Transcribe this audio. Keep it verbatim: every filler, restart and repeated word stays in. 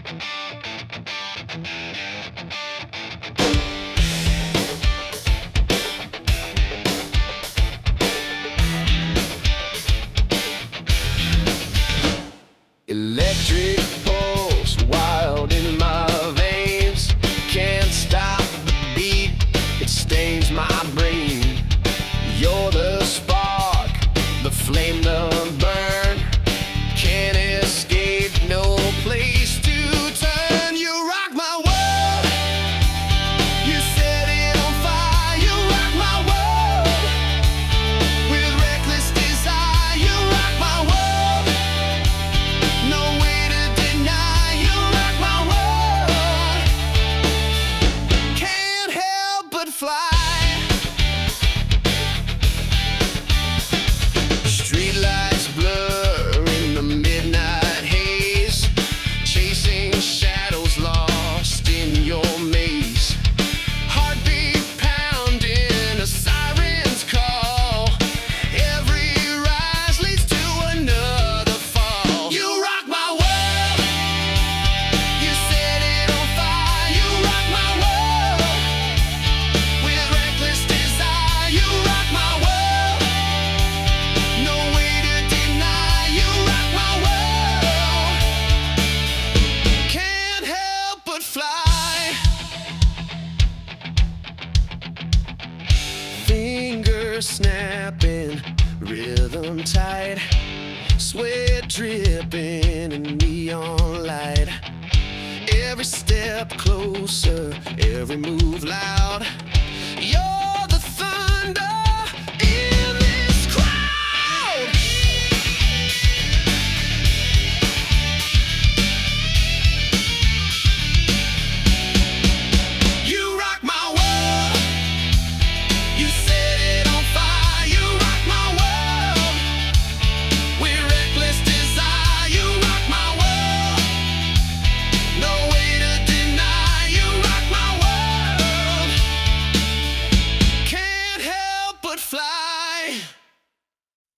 Electric pulse wild in my veins. Can't stop the beat, it stains my brain. You're the spark, the flame to burn. Can't escape, no place to turn. You rock my world, you set it on fire. You rock my world, with reckless desire. You rock my world, no way to deny. You rock my world, can't help but fly. Streetlights blur in the midnight haze, chasing shadows lost in your maze. Heartbeat pounding, a siren's call. Every rise leads to another fall. You rock my world, you set it on fire. You rock my world, with reckless desire. You rock my world, no way to deny. You rock my world, can't help but fly. Fingers snapping, rhythm tight, sweat dripping in neon light. Every step closer, every move loud. You're the thunder